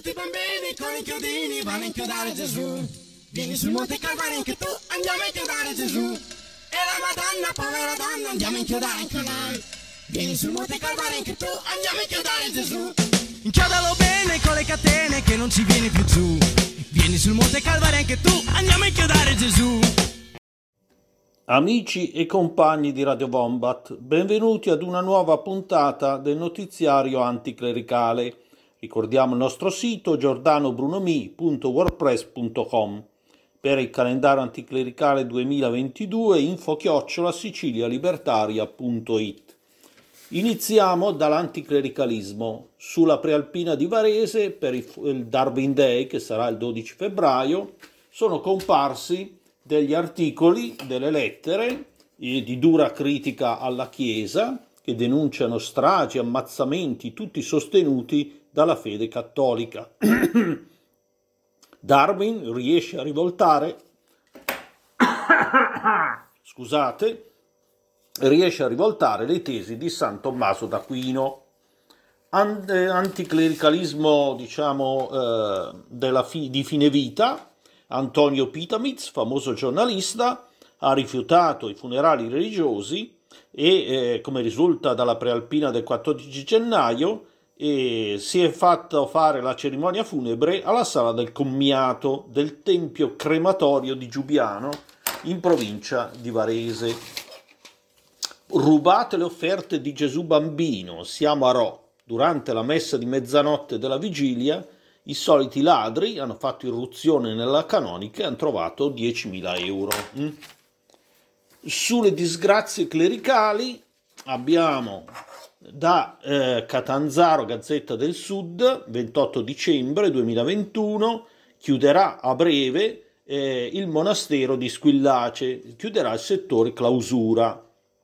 Tutti i bambini con i chiodini vanno a inchiodare Gesù. Vieni sul Monte Calvario anche tu, andiamo a inchiodare Gesù. E la Madonna, povera donna, andiamo a inchiodare anche lei. Vieni sul Monte Calvario anche tu, andiamo a inchiodare Gesù. Inchiodalo bene con le catene che non ci vieni più giù. Vieni sul Monte Calvario anche tu, andiamo a inchiodare Gesù. Amici e compagni di Radio Wombat, benvenuti ad una nuova puntata del notiziario anticlericale. Ricordiamo il nostro sito giordanobrunomi.wordpress.com. Per il calendario anticlericale 2022 info@sicilialibertaria.it. Iniziamo dall'anticlericalismo. Sulla prealpina di Varese, per il Darwin Day, che sarà il 12 febbraio, sono comparsi degli articoli, delle lettere di dura critica alla Chiesa, che denunciano stragi, ammazzamenti, tutti sostenuti dalla fede cattolica. Darwin riesce a rivoltare le tesi di San Tommaso d'Aquino. Anticlericalismo, di fine vita. Antonio Pitamitz, famoso giornalista, ha rifiutato i funerali religiosi e, come risulta dalla prealpina del 14 gennaio, si è fatto fare la cerimonia funebre alla sala del commiato del tempio crematorio di Giubiano, in provincia di Varese. Rubate le offerte di Gesù bambino, siamo a Rò. Durante la messa di mezzanotte della vigilia, i soliti ladri hanno fatto irruzione nella canonica e hanno trovato 10.000 euro. Sulle disgrazie clericali abbiamo da Catanzaro, Gazzetta del Sud, 28 dicembre 2021, chiuderà a breve il monastero di Squillace, chiuderà il settore clausura.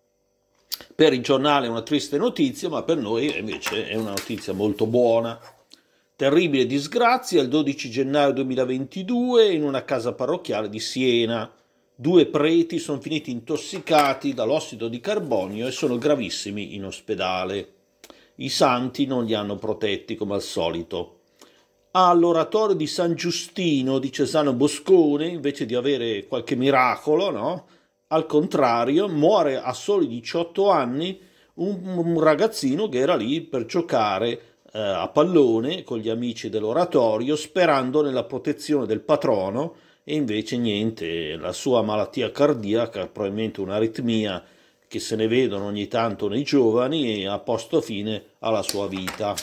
Per il giornale è una triste notizia, ma per noi invece è una notizia molto buona. Terribile disgrazia il 12 gennaio 2022 in una casa parrocchiale di Siena. 2 preti sono finiti intossicati dall'ossido di carbonio e sono gravissimi in ospedale. I santi non li hanno protetti come al solito. All'oratorio di San Giustino di Cesano Boscone, invece di avere qualche miracolo, no? Al contrario, muore a soli 18 anni un ragazzino che era lì per giocare a pallone con gli amici dell'oratorio, sperando nella protezione del patrono, e invece niente, la sua malattia cardiaca, probabilmente un'aritmia che se ne vedono ogni tanto nei giovani, ha posto fine alla sua vita.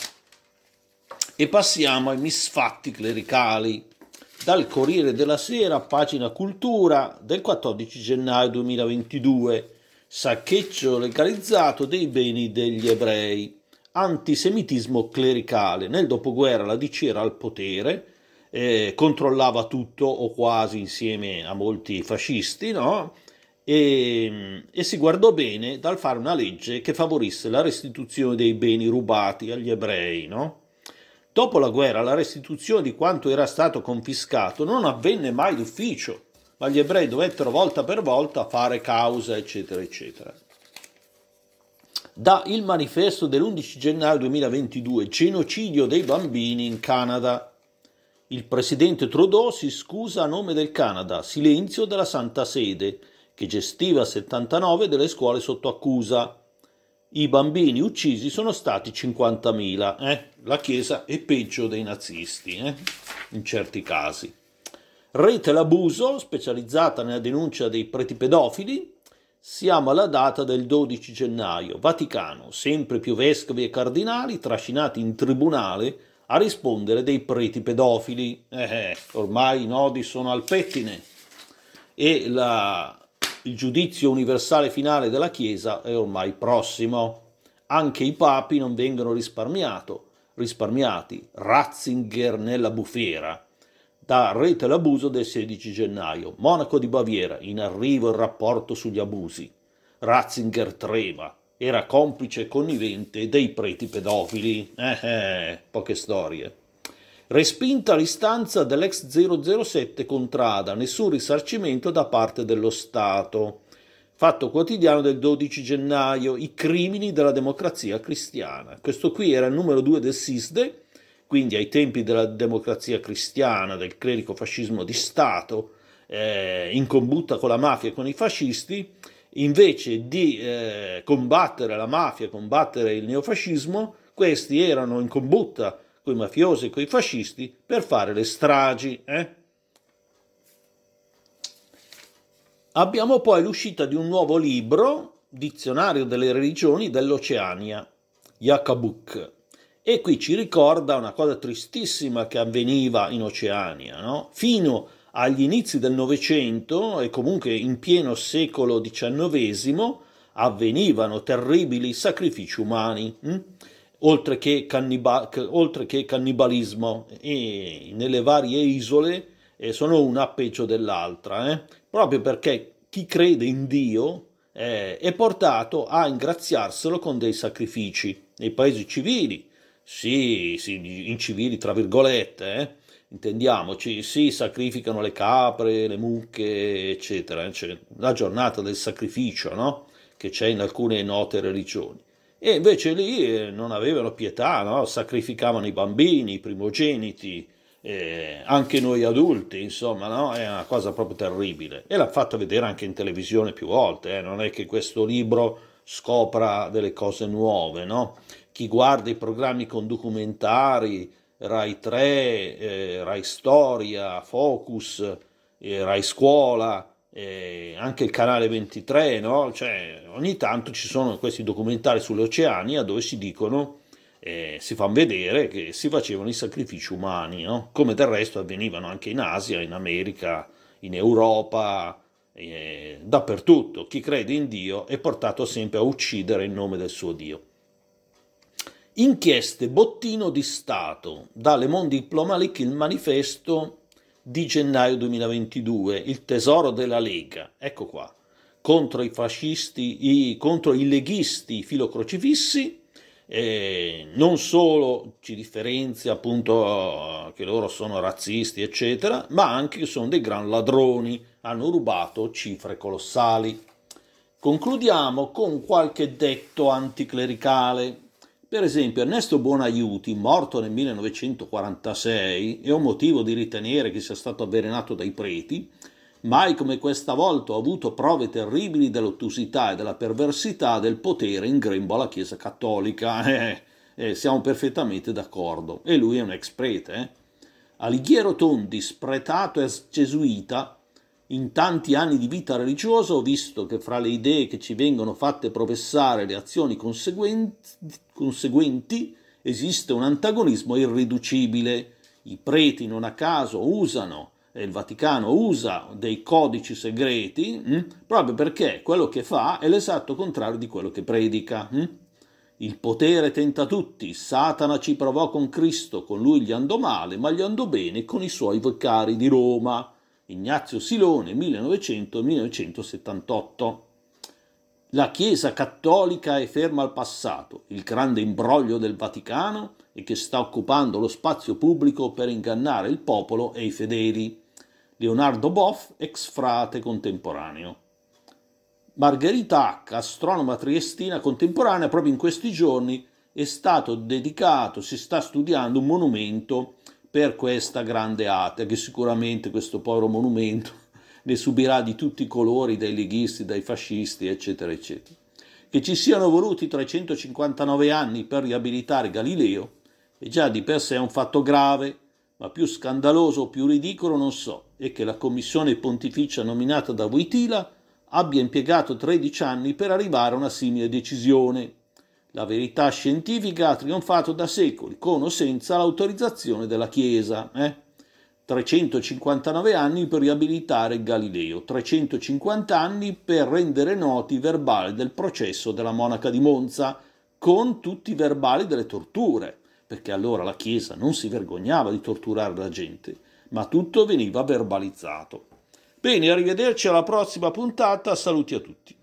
E passiamo ai misfatti clericali. Dal Corriere della Sera, pagina cultura, del 14 gennaio 2022, saccheggio legalizzato dei beni degli ebrei. Antisemitismo clericale. Nel dopoguerra la DC era al potere, controllava tutto o quasi insieme a molti fascisti, no? E si guardò bene dal fare una legge che favorisse la restituzione dei beni rubati agli ebrei, no? Dopo la guerra la restituzione di quanto era stato confiscato non avvenne mai d'ufficio, ma gli ebrei dovettero volta per volta fare causa, eccetera, eccetera. Da Il Manifesto dell'11 gennaio 2022, genocidio dei bambini in Canada. Il presidente Trudeau si scusa a nome del Canada, silenzio della Santa Sede, che gestiva 79 delle scuole sotto accusa. I bambini uccisi sono stati 50.000. La Chiesa è peggio dei nazisti, in certi casi. Rete l'abuso, specializzata nella denuncia dei preti pedofili. Siamo alla data del 12 gennaio. Vaticano, sempre più vescovi e cardinali trascinati in tribunale a rispondere dei preti pedofili. Ormai i nodi sono al pettine e il giudizio universale finale della Chiesa è ormai prossimo. Anche i papi non vengono risparmiati. Ratzinger nella bufera. Da Rete l'abuso del 16 gennaio. Monaco di Baviera, in arrivo il rapporto sugli abusi. Ratzinger trema, era complice e connivente dei preti pedofili. Poche storie. Respinta l'istanza dell'ex 007 Contrada, nessun risarcimento da parte dello Stato. Fatto Quotidiano del 12 gennaio, i crimini della democrazia cristiana. Questo qui era il numero 2 del SISDE, quindi ai tempi della democrazia cristiana, del clericofascismo di Stato, in combutta con la mafia e con i fascisti, invece di combattere la mafia, combattere il neofascismo, questi erano in combutta con i mafiosi e con i fascisti per fare le stragi. Abbiamo poi l'uscita di un nuovo libro, Dizionario delle religioni dell'Oceania, Yakabuk, e qui ci ricorda una cosa tristissima che avveniva in Oceania, no? Fino agli inizi del Novecento e comunque in pieno secolo XIX avvenivano terribili sacrifici umani, oltre che cannibalismo, e nelle varie isole sono una peggio dell'altra, proprio perché chi crede in Dio è portato a ingraziarselo con dei sacrifici. Nei paesi civili, sì, incivili tra virgolette, intendiamoci, si sacrificano le capre, le mucche, eccetera. C'è la giornata del sacrificio, no? Che c'è in alcune note religioni. E invece lì non avevano pietà, no? Sacrificavano i bambini, i primogeniti, anche noi adulti, insomma, no? È una cosa proprio terribile. E l'ha fatta vedere anche in televisione più volte, non è che questo libro scopra delle cose nuove, no? Chi guarda i programmi con documentari, Rai 3, Rai Storia, Focus, Rai Scuola, anche il canale 23, no? Cioè, ogni tanto ci sono questi documentari sull'Oceania dove si dicono, si fanno vedere che si facevano i sacrifici umani, no? Come del resto avvenivano anche in Asia, in America, in Europa, dappertutto. Chi crede in Dio è portato sempre a uccidere in nome del suo Dio. Inchieste bottino di Stato, da Le Monde Diplomatique il manifesto di gennaio 2022, il tesoro della Lega, ecco qua, contro i fascisti, contro i leghisti filocrocifissi, non solo ci differenzia appunto che loro sono razzisti eccetera, ma anche che sono dei gran ladroni, hanno rubato cifre colossali. Concludiamo con qualche detto anticlericale. Per esempio, Ernesto Buonaiuti, morto nel 1946, e ho motivo di ritenere che sia stato avvelenato dai preti, mai come questa volta ho avuto prove terribili dell'ottusità e della perversità del potere in grembo alla Chiesa Cattolica. Siamo perfettamente d'accordo. E lui è un ex prete. Alighiero Tondi, spretato e gesuita, in tanti anni di vita religiosa ho visto che fra le idee che ci vengono fatte professare le azioni conseguenti esiste un antagonismo irriducibile. I preti non a caso usano, e il Vaticano usa dei codici segreti, proprio perché quello che fa è l'esatto contrario di quello che predica. Il potere tenta tutti, Satana ci provò con Cristo, con lui gli andò male, ma gli andò bene con i suoi vicari di Roma. Ignazio Silone, 1900-1978. La Chiesa Cattolica è ferma al passato, il grande imbroglio del Vaticano e che sta occupando lo spazio pubblico per ingannare il popolo e i fedeli. Leonardo Boff, ex frate contemporaneo. Margherita Hack, astronoma triestina contemporanea, proprio in questi giorni è stato dedicato, si sta studiando un monumento per questa grande atea, che sicuramente questo povero monumento ne subirà di tutti i colori, dai leghisti, dai fascisti, eccetera, eccetera. Che ci siano voluti 359 anni per riabilitare Galileo è già di per sé un fatto grave, ma più scandaloso o più ridicolo non so, è che la commissione pontificia nominata da Wojtyla abbia impiegato 13 anni per arrivare a una simile decisione. La verità scientifica ha trionfato da secoli, con o senza l'autorizzazione della Chiesa. 359 anni per riabilitare Galileo, 350 anni per rendere noti i verbali del processo della monaca di Monza, con tutti i verbali delle torture, perché allora la Chiesa non si vergognava di torturare la gente, ma tutto veniva verbalizzato. Bene, arrivederci alla prossima puntata, saluti a tutti.